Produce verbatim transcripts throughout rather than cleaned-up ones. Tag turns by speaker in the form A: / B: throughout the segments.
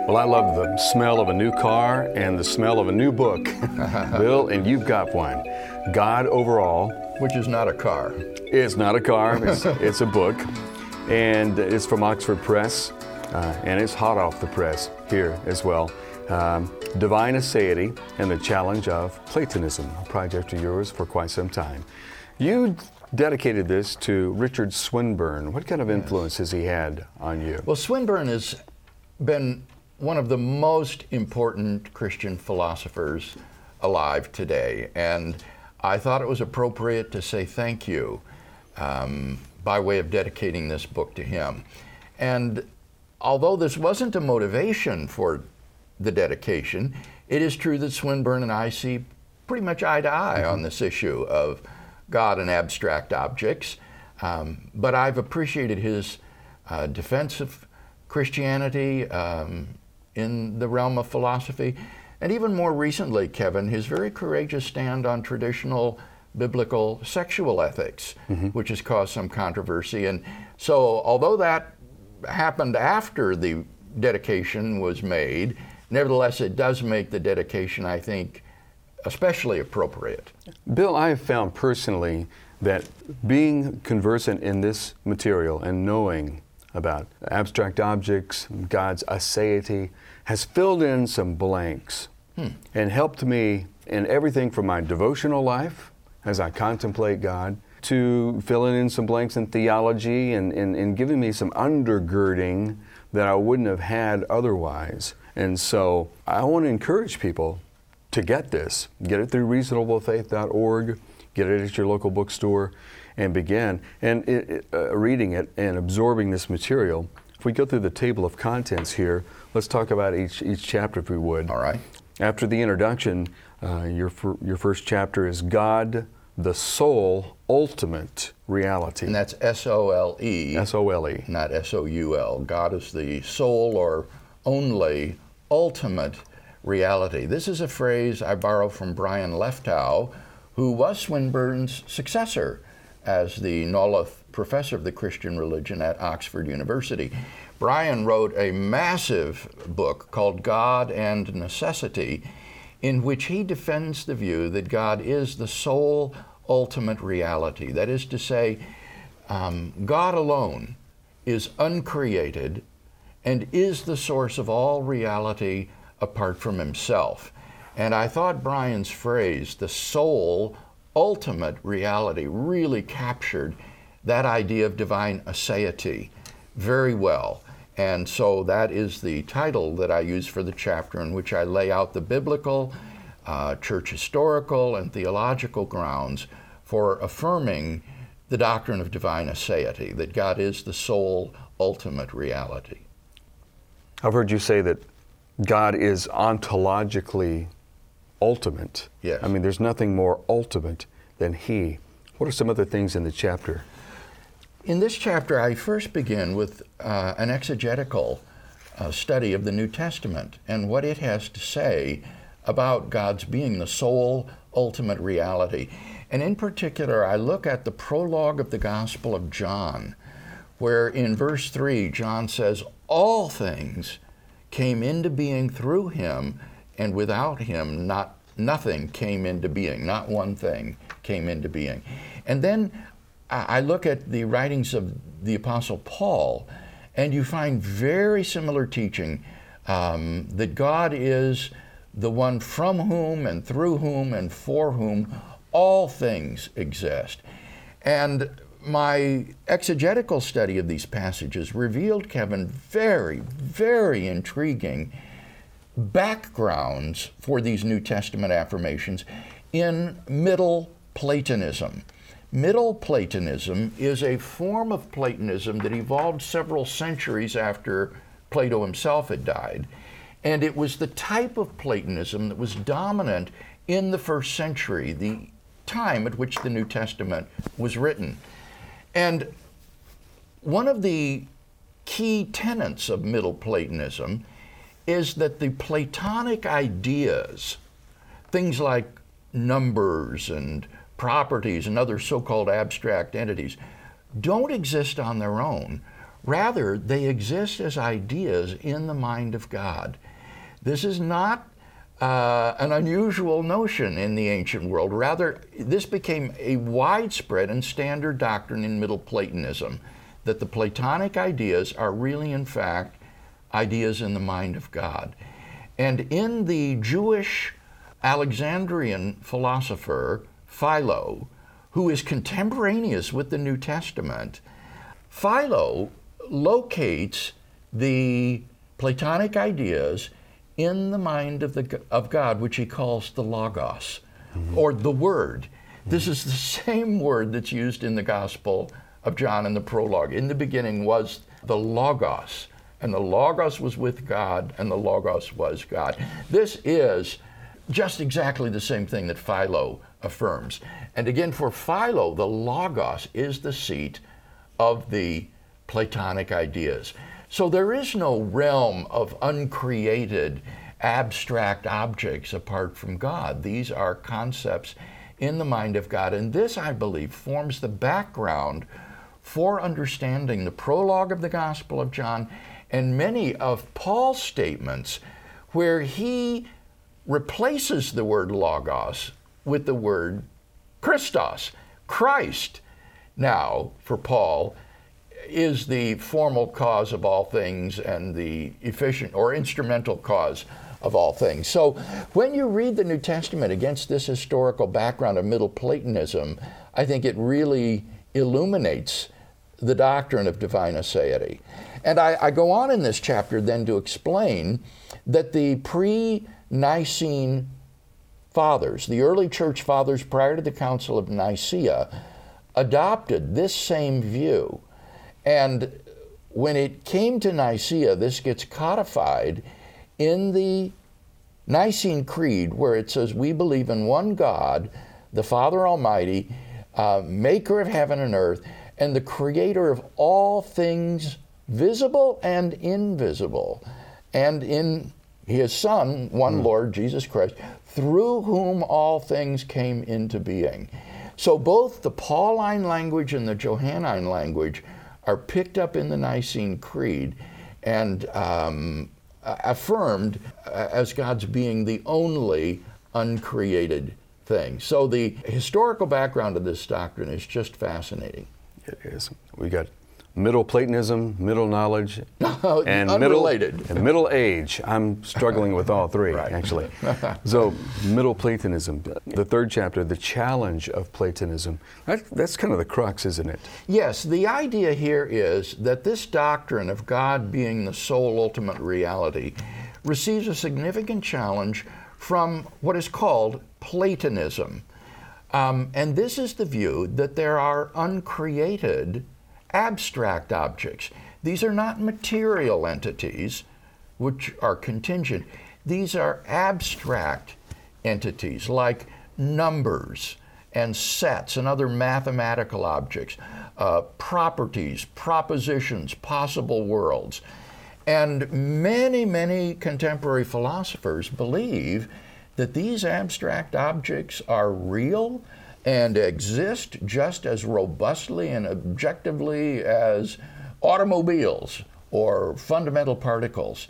A: Well, I love the smell of a new car and the smell of a new book, Bill, and you've got one. God Over All.
B: Which is not a car.
A: It's not a car, it's, it's a book, and it's from Oxford Press, uh, and it's hot off the press here as well. Um, Divine Aseity and the Challenge of Platonism, a project of yours for quite some time. You dedicated this to Richard Swinburne. What kind of influence yes. has he had on you?
B: Well, Swinburne has been one of the most important Christian philosophers alive today, and I thought it was appropriate to say thank you um, by way of dedicating this book to him. And although this wasn't a motivation for the dedication, it is true that Swinburne and I see pretty much eye to eye mm-hmm. on this issue of God and abstract objects. Um, but I've appreciated his uh, defense of Christianity um, in the realm of philosophy, and even more recently, Kevin, his very courageous stand on traditional biblical sexual ethics, mm-hmm. which has caused some controversy. And so, although that happened after the dedication was made, nevertheless, it does make the dedication, I think, especially appropriate.
A: Bill, I have found personally that being conversant in this material and knowing about abstract objects, God's aseity, has filled in some blanks hmm. and helped me in everything from my devotional life as I contemplate God to filling in some blanks in theology and, and, and giving me some undergirding that I wouldn't have had otherwise. And so I want to encourage people to get this. Get it through reasonable faith dot org, get it at your local bookstore, and begin and it, it, uh, reading it and absorbing this material. If we go through the table of contents here, let's talk about each each chapter if we would.
B: All right.
A: After the introduction, uh, your fir- your first chapter is God, the Sole Ultimate Reality.
B: And that's S O L E.
A: S O L E.
B: Not S O U L. God is the sole or only ultimate reality. This is a phrase I borrow from Brian Leftow, who was Swinburne's successor as the Nolloth Professor of the Christian Religion at Oxford University. Brian wrote a massive book called God and Necessity, in which he defends the view that God is the sole ultimate reality. That is to say, um, God alone is uncreated and is the source of all reality apart from himself. And I thought Brian's phrase, the sole ultimate reality, really captured that idea of divine aseity very well. And so that is the title that I use for the chapter in which I lay out the biblical, uh, church historical, and theological grounds for affirming the doctrine of divine aseity, that God is the sole ultimate reality.
A: I've heard you say that God is ontologically ultimate.
B: Yes.
A: I mean, there's nothing more ultimate than He. What are some other things in the chapter?
B: In this chapter, I first begin with uh, an exegetical uh, study of the New Testament and what it has to say about God's being the sole ultimate reality. And in particular, I look at the prologue of the Gospel of John, where in verse three, John says, "All things came into being through him, and without him not nothing came into being." Not one thing came into being. And then I look at the writings of the Apostle Paul, and you find very similar teaching um, that God is the one from whom and through whom and for whom all things exist. And my exegetical study of these passages revealed, Kevin, very, very intriguing backgrounds for these New Testament affirmations in Middle Platonism. Middle Platonism is a form of Platonism that evolved several centuries after Plato himself had died. And it was the type of Platonism that was dominant in the first century, the time at which the New Testament was written. And one of the key tenets of Middle Platonism is that the Platonic ideas, things like numbers and properties and other so-called abstract entities, don't exist on their own. Rather, they exist as ideas in the mind of God. This is not uh, an unusual notion in the ancient world. Rather, this became a widespread and standard doctrine in Middle Platonism, that the Platonic ideas are really, in fact, ideas in the mind of God. And in the Jewish Alexandrian philosopher Philo, who is contemporaneous with the New Testament, Philo locates the Platonic ideas in the mind of, the, of God, which he calls the Logos, mm-hmm. or the Word. Mm-hmm. This is the same word that's used in the Gospel of John in the prologue. In the beginning was the Logos, and the Logos was with God, and the Logos was God. This is just exactly the same thing that Philo affirms. And again, for Philo, the Logos is the seat of the Platonic ideas. So there is no realm of uncreated, abstract objects apart from God. These are concepts in the mind of God. And this, I believe, forms the background for understanding the prologue of the Gospel of John and many of Paul's statements where he replaces the word Logos with the word Christos, Christ. Now, for Paul, is the formal cause of all things and the efficient or instrumental cause of all things. So when you read the New Testament against this historical background of Middle Platonism, I think it really illuminates the doctrine of divine aseity. And I, I go on in this chapter then to explain that the pre-Nicene fathers, the early church fathers prior to the Council of Nicaea, adopted this same view. And when it came to Nicaea, this gets codified in the Nicene Creed, where it says, we believe in one God, the Father Almighty, uh, maker of heaven and earth, and the creator of all things visible and invisible, and in his Son, one mm. Lord, Jesus Christ, through whom all things came into being. So both the Pauline language and the Johannine language are picked up in the Nicene Creed and um, affirmed as God's being the only uncreated thing. So the historical background of this doctrine is just fascinating.
A: It is. We got Middle Platonism, Middle Knowledge, and
B: Unrelated.
A: Middle, and Middle Age. I'm struggling with all three,
B: right.
A: actually. So, Middle Platonism, the third chapter, the challenge of Platonism. That, that's kind of the crux, isn't it?
B: Yes, the idea here is that this doctrine of God being the sole ultimate reality receives a significant challenge from what is called Platonism. Um, and this is the view that there are uncreated abstract objects. These are not material entities, which are contingent. These are abstract entities like numbers and sets and other mathematical objects, uh, properties, propositions, possible worlds. And many, many contemporary philosophers believe that these abstract objects are real and exist just as robustly and objectively as automobiles or fundamental particles.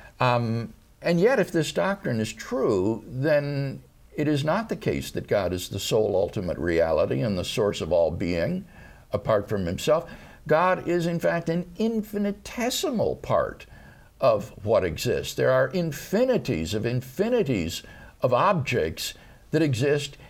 B: Um, and yet, if this doctrine is true, then it is not the case that God is the sole ultimate reality and the source of all being apart from himself. God is, in fact, an infinitesimal part of what exists. There are infinities of infinities of objects that exist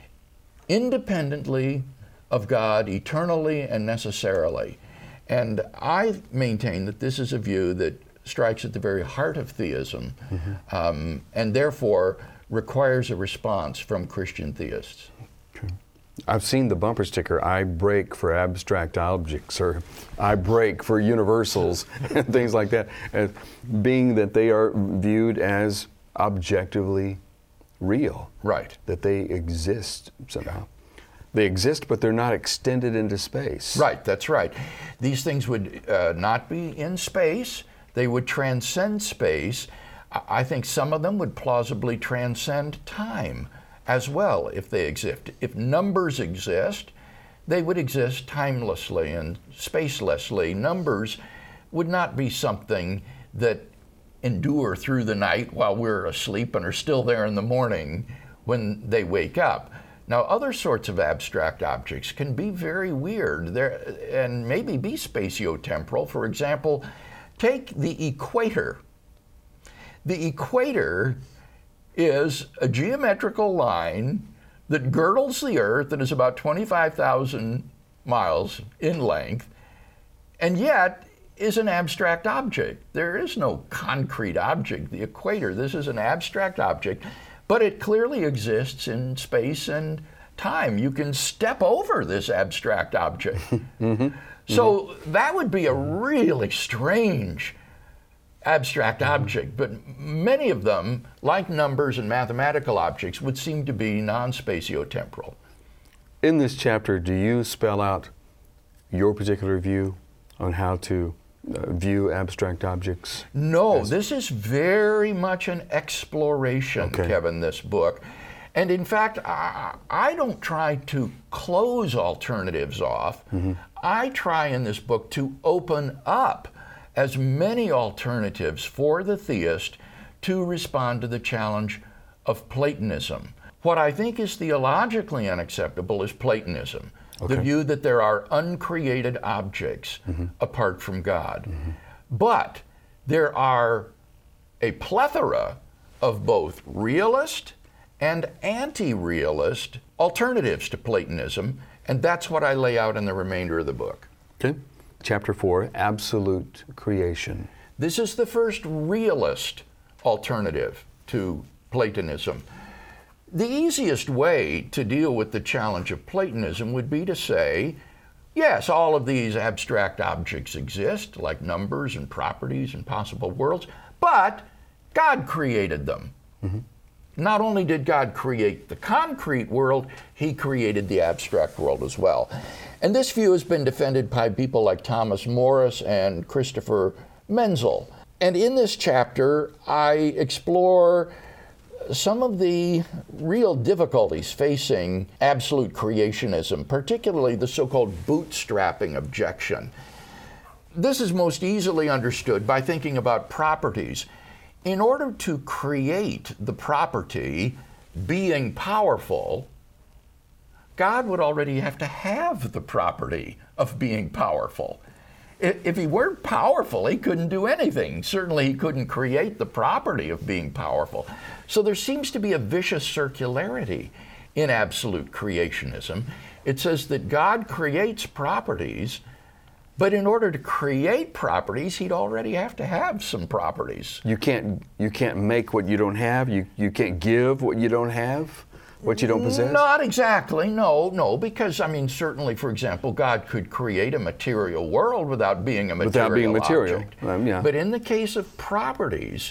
B: independently of God, eternally and necessarily. And I maintain that this is a view that strikes at the very heart of theism, mm-hmm. um, and therefore requires a response from Christian theists.
A: Okay. I've seen the bumper sticker, I break for abstract objects, or I break for universals, and things like that, as being that they are viewed as objectively real.
B: Right.
A: That they exist somehow. They exist, but they're not extended into space.
B: Right, that's right. These things would uh, not be in space. They would transcend space. I think some of them would plausibly transcend time as well if they exist. If numbers exist, they would exist timelessly and spacelessly. Numbers would not be something that endure through the night while we're asleep and are still there in the morning when they wake up. Now, other sorts of abstract objects can be very weird there, and maybe be spatiotemporal. For example, take the equator. The equator is a geometrical line that girdles the Earth and is about twenty-five thousand miles in length, and yet is an abstract object. There is no concrete object, the equator. This is an abstract object, but it clearly exists in space and time. You can step over this abstract object. mm-hmm. So mm-hmm. that would be a really strange abstract mm-hmm. object, but many of them, like numbers and mathematical objects, would seem to be non-spatiotemporal.
A: In this chapter, do you spell out your particular view on how to uh, view abstract objects?
B: No, as... this is very much an exploration, okay. Kevin, this book. And in fact, I, I don't try to close alternatives off. Mm-hmm. I try in this book to open up as many alternatives for the theist to respond to the challenge of Platonism. What I think is theologically unacceptable is Platonism, okay. the view that there are uncreated objects mm-hmm. apart from God. Mm-hmm. But there are a plethora of both realist and anti-realist alternatives to Platonism, and that's what I lay out in the remainder of the book.
A: Okay. Chapter four, absolute creation.
B: This is the first realist alternative to Platonism. The easiest way to deal with the challenge of Platonism would be to say, yes, all of these abstract objects exist, like numbers and properties and possible worlds, but God created them. Mm-hmm. Not only did God create the concrete world, he created the abstract world as well. And this view has been defended by people like Thomas Morris and Christopher Menzel. And in this chapter, I explore some of the real difficulties facing absolute creationism, particularly the so-called bootstrapping objection. This is most easily understood by thinking about properties. In order to create the property, being powerful, God would already have to have the property of being powerful. If he weren't powerful, he couldn't do anything. Certainly he couldn't create the property of being powerful. So there seems to be a vicious circularity in absolute creationism. It says that God creates properties, but in order to create properties, he'd already have to have some properties.
A: You can't you can't make what you don't have. You you can't give what you don't have, what you don't possess?
B: Not exactly, no, no, because, I mean, certainly, for example, God could create a material world without being a material
A: Without being material,
B: object.
A: Um, yeah.
B: But in the case of properties,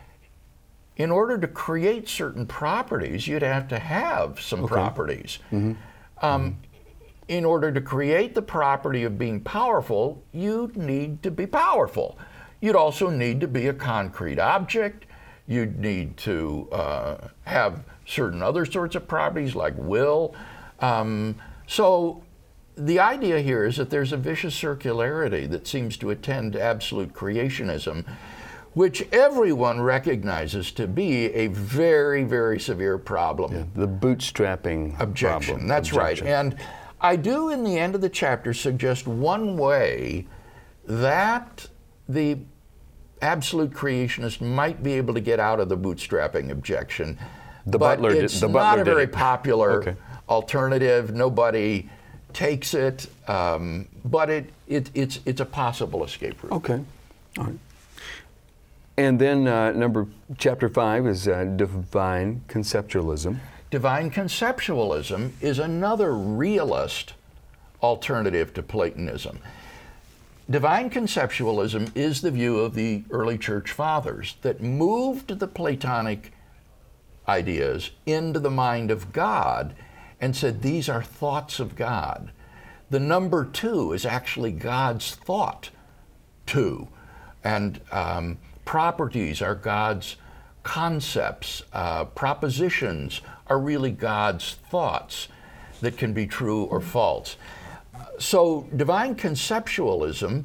B: in order to create certain properties, you'd have to have some okay. properties. Mm-hmm. Um, mm-hmm. In order to create the property of being powerful, you'd need to be powerful. You'd also need to be a concrete object. You'd need to uh, have certain other sorts of properties like will. Um, so the idea here is that there's a vicious circularity that seems to attend absolute creationism, which everyone recognizes to be a very, very severe problem.
A: Yeah, the bootstrapping
B: objection.
A: Problem.
B: That's
A: objection.
B: right. And I do, in the end of the chapter, suggest one way that the absolute creationist might be able to get out of the bootstrapping objection.
A: The
B: but
A: Butler
B: it's
A: did, the
B: not
A: Butler
B: a very
A: did it.
B: popular
A: okay.
B: alternative. Nobody takes it, um, but it, it it's it's a possible escape route.
A: Okay, all right. And then uh, number chapter five is uh, divine conceptualism.
B: Divine conceptualism is another realist alternative to Platonism. Divine conceptualism is the view of the early church fathers that moved the Platonic ideas into the mind of God and said these are thoughts of God. The number two is actually God's thought two, and um, properties are God's concepts, uh, propositions are really God's thoughts that can be true or false. So divine conceptualism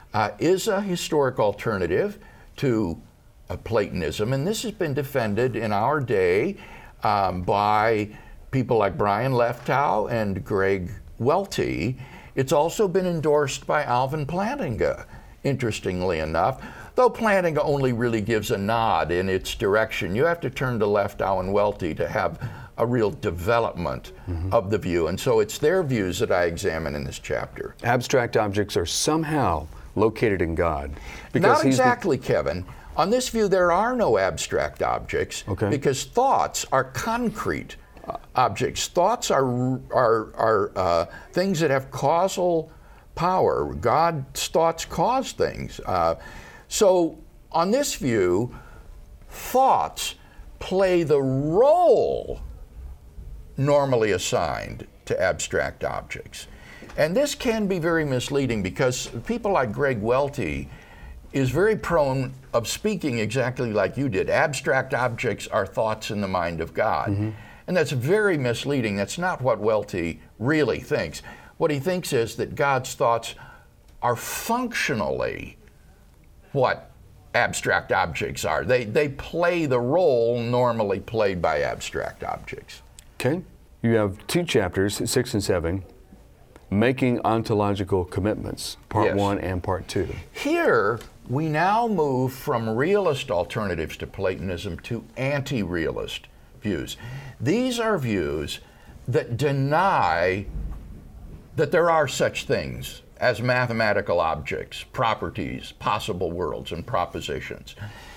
B: uh, is a historic alternative to uh, Platonism, and this has been defended in our day um, by people like Brian Leftow and Greg Welty. It's also been endorsed by Alvin Plantinga, interestingly enough, though Plantinga only really gives a nod in its direction. You have to turn to Leftow and Welty to have a real development mm-hmm. of the view, and so it's their views that I examine in this chapter.
A: Abstract objects are somehow located in God.
B: Not exactly, the... Kevin. On this view, there are no abstract objects
A: okay.
B: because thoughts are concrete objects. Thoughts are are, are uh, things that have causal power. God's thoughts cause things. Uh, so on this view, thoughts play the role normally assigned to abstract objects. And this can be very misleading because people like Greg Welty is very prone of speaking exactly like you did. Abstract objects are thoughts in the mind of God. Mm-hmm. And that's very misleading. That's not what Welty really thinks. What he thinks is that God's thoughts are functionally what abstract objects are. They, they play the role normally played by abstract objects.
A: Okay. You have two chapters, six and seven, making ontological commitments, part
B: yes.
A: one and part two.
B: Here, we now move from realist alternatives to Platonism to anti-realist views. These are views that deny that there are such things as mathematical objects, properties, possible worlds, and propositions.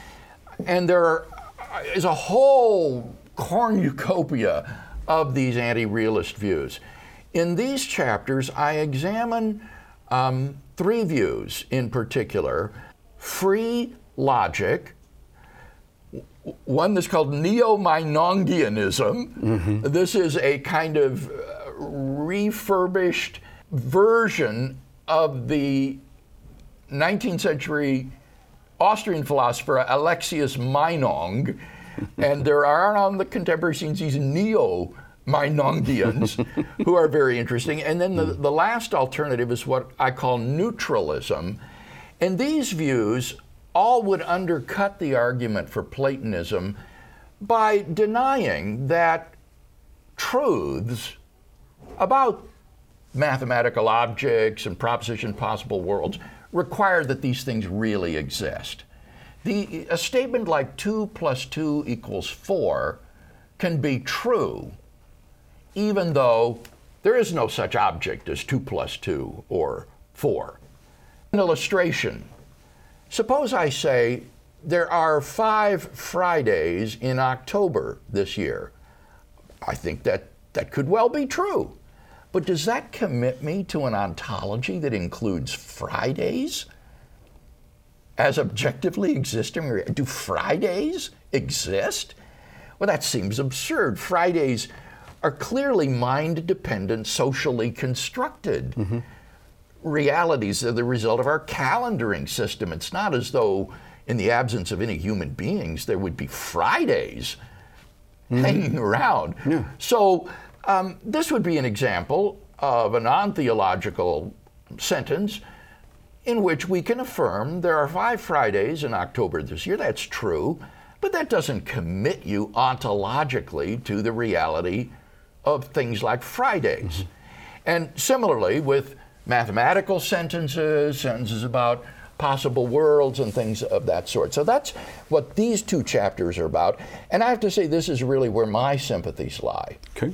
B: And there is a whole cornucopia of these anti-realist views. In these chapters, I examine um, three views in particular: free logic, one that's called neo-Meinongianism. Mm-hmm. This is a kind of uh, refurbished version of the nineteenth century Austrian philosopher Alexius Meinong, and there are on the contemporary scenes these neo-Meinongians who are very interesting. And then the, the last alternative is what I call neutralism. And these views all would undercut the argument for Platonism by denying that truths about mathematical objects and proposition possible worlds require that these things really exist. The, a statement like two plus two equals four can be true even though there is no such object as two plus two or four. An illustration. Suppose I say there are five Fridays in October this year. I think that that could well be true. But does that commit me to an ontology that includes Fridays as objectively existing? Do Fridays exist? Well, that seems absurd. Fridays are clearly mind-dependent, socially constructed. Mm-hmm. Realities are the result of our calendaring system. It's not as though in the absence of any human beings there would be Fridays mm-hmm. hanging around.
A: Yeah.
B: So um, this would be an example of a non-theological sentence in which we can affirm there are five Fridays in October this year. That's true, but that doesn't commit you ontologically to the reality of things like Fridays. Mm-hmm. And similarly with mathematical sentences, sentences about possible worlds and things of that sort. So that's what these two chapters are about. And I have to say, this is really where my sympathies lie.
A: Okay.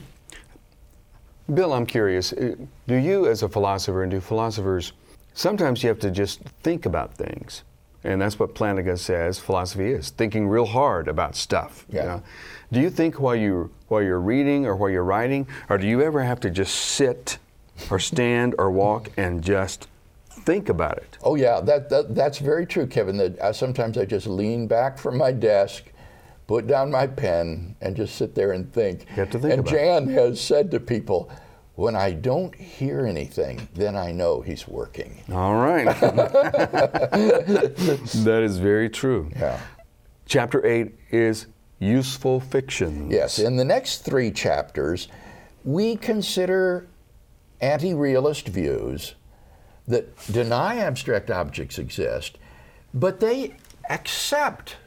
A: Bill, I'm curious, do you as a philosopher, and do philosophers, sometimes you have to just think about things. And that's what Plantinga says philosophy is, thinking real hard about stuff.
B: Yeah.
A: You know? Do you think while, you, while you're reading or while you're writing, or do you ever have to just sit or stand or walk and just think about it?
B: Oh yeah, that, that that's very true, Kevin. That uh, sometimes I just lean back from my desk, put down my pen, and just sit there and think.
A: You have to think
B: and
A: about
B: Jan
A: it.
B: has said to people, when I don't hear anything, then I know he's working.
A: All right. That is very true.
B: Yeah.
A: Chapter eight is useful fictions.
B: Yes, in the next three chapters, we consider anti-realist views that deny abstract objects exist, but they accept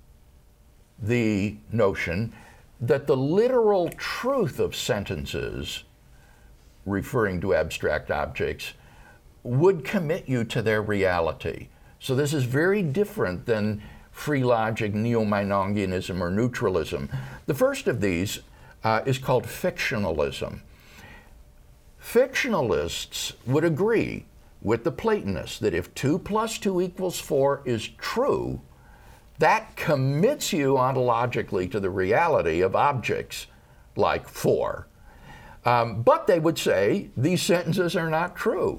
B: the notion that the literal truth of sentences referring to abstract objects would commit you to their reality. So this is very different than free logic, neo-Meinongianism, or neutralism. The first of these uh, is called fictionalism. Fictionalists would agree with the Platonists that if two plus two equals four is true, that commits you ontologically to the reality of objects like four. Um, but they would say these sentences are not true.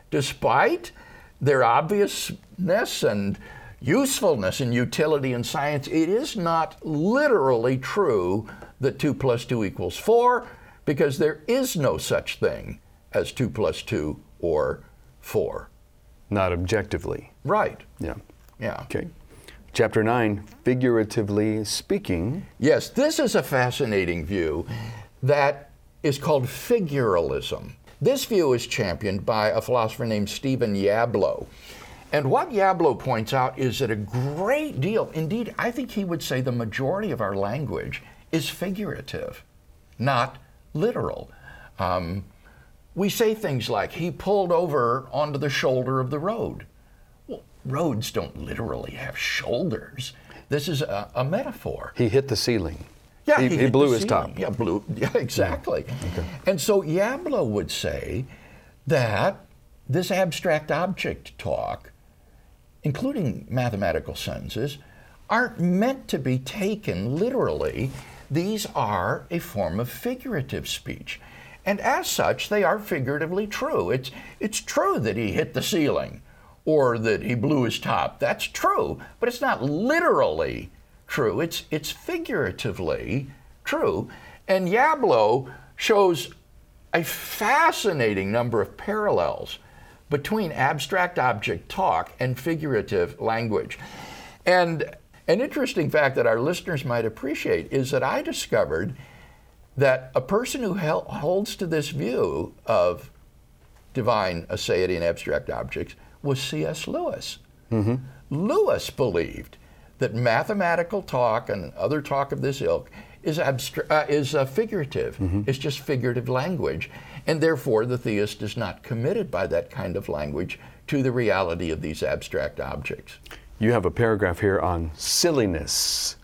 B: Despite their obviousness and usefulness and utility in science, it is not literally true that two plus two equals four, because there is no such thing as two plus two or four.
A: Not objectively.
B: Right.
A: Yeah.
B: Yeah.
A: Okay. Chapter nine, figuratively speaking.
B: Yes, this is a fascinating view that is called figuralism. This view is championed by a philosopher named Stephen Yablo. And what Yablo points out is that a great deal, indeed, I think he would say the majority of our language is figurative, not literal. Um, we say things like, he pulled over onto the shoulder of the road. Well, roads don't literally have shoulders. This is a, a metaphor.
A: He hit the ceiling.
B: Yeah,
A: he,
B: he,
A: he
B: hit
A: blew
B: the
A: his
B: ceiling.
A: top.
B: Yeah, blew. Yeah, exactly.
A: Yeah. Okay.
B: And so Yablo would say that this abstract object talk, including mathematical sentences, aren't meant to be taken literally. These are a form of figurative speech. And as such, they are figuratively true. It's, it's true that he hit the ceiling or that he blew his top. That's true, but it's not literally true. It's, it's figuratively true. And Yablo shows a fascinating number of parallels between abstract object talk and figurative language. And an interesting fact that our listeners might appreciate is that I discovered that a person who held, holds to this view of divine aseity and abstract objects was C S Lewis. Mm-hmm. Lewis believed that mathematical talk and other talk of this ilk is, abstra- uh, is uh, figurative. Mm-hmm. It's just figurative language. And therefore, the theist is not committed by that kind of language to the reality of these abstract objects.
A: You have a paragraph here on silliness.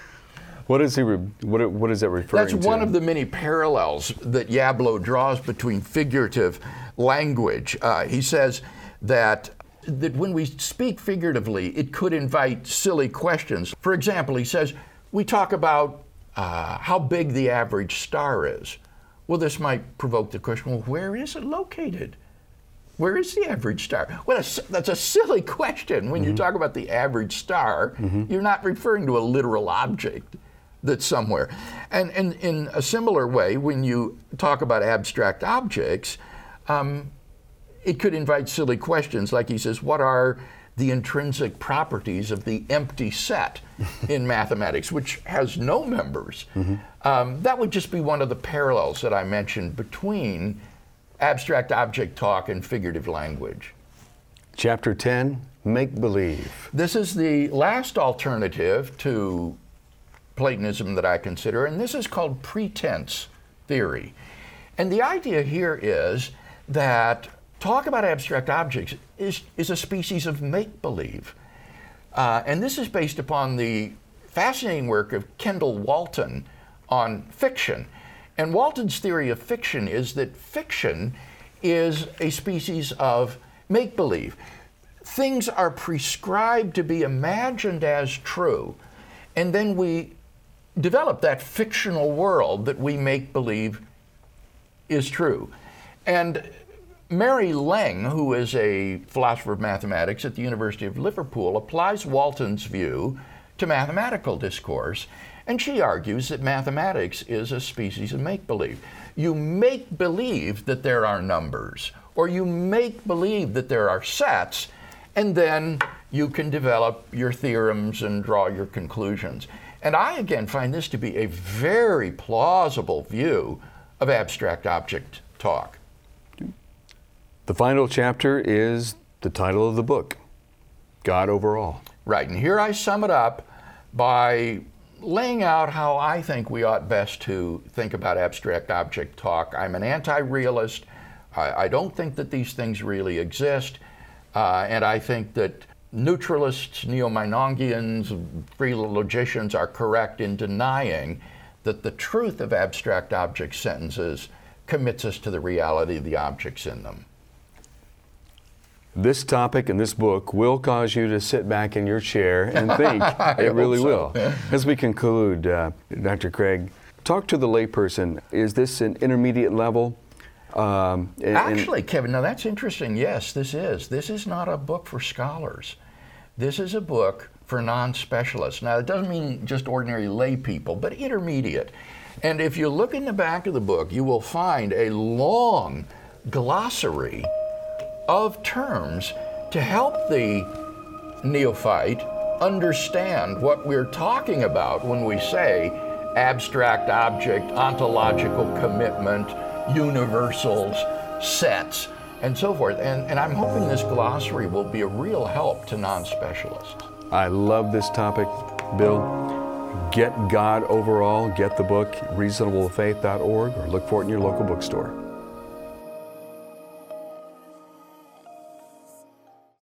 A: What is he? Re- what, what is that referring
B: That's
A: to?
B: That's one of the many parallels that Yablo draws between figurative language. Uh, he says that that when we speak figuratively, it could invite silly questions. For example, he says, we talk about uh, how big the average star is. Well, this might provoke the question, well, where is it located? Where is the average star? Well, that's a silly question. When mm-hmm. you talk about the average star, mm-hmm. you're not referring to a literal object that's somewhere. And, and in a similar way, when you talk about abstract objects, um, it could invite silly questions, like he says, what are the intrinsic properties of the empty set in mathematics, which has no members? Mm-hmm. Um, that would just be one of the parallels that I mentioned between abstract object talk and figurative language.
A: Chapter ten, make-believe.
B: This is the last alternative to Platonism that I consider, and this is called pretense theory. And the idea here is that talk about abstract objects is, is a species of make-believe. Uh, and this is based upon the fascinating work of Kendall Walton on fiction. And Walton's theory of fiction is that fiction is a species of make-believe. Things are prescribed to be imagined as true, and then we develop that fictional world that we make believe is true. And Mary Leng, who is a philosopher of mathematics at the University of Liverpool, applies Walton's view to mathematical discourse, and she argues that mathematics is a species of make-believe. You make believe that there are numbers, or you make believe that there are sets, and then you can develop your theorems and draw your conclusions. And I, again, find this to be a very plausible view of abstract object talk.
A: The final chapter is the title of the book, God Over All.
B: Right, and here I sum it up by laying out how I think we ought best to think about abstract object talk. I'm an anti-realist. I, I don't think that these things really exist, uh, and I think that neutralists, neo-Meinongians, free logicians are correct in denying that the truth of abstract object sentences commits us to the reality of the objects in them.
A: This topic and this book will cause you to sit back in your chair and think. It really
B: so.
A: will. As we conclude, uh, Doctor Craig, talk to the layperson. Is this an intermediate level? Um, and,
B: Actually, Kevin, now that's interesting. Yes, this is. This is not a book for scholars. This is a book for non-specialists. Now, it doesn't mean just ordinary lay people, but intermediate. And if you look in the back of the book, you will find a long glossary of terms to help the neophyte understand what we're talking about when we say abstract object, ontological commitment, universals, sets, and so forth. And, and I'm hoping this glossary will be a real help to non-specialists.
A: I love this topic, Bill. Get God Over All, get the book, reasonable faith dot org, or look for it in your local bookstore.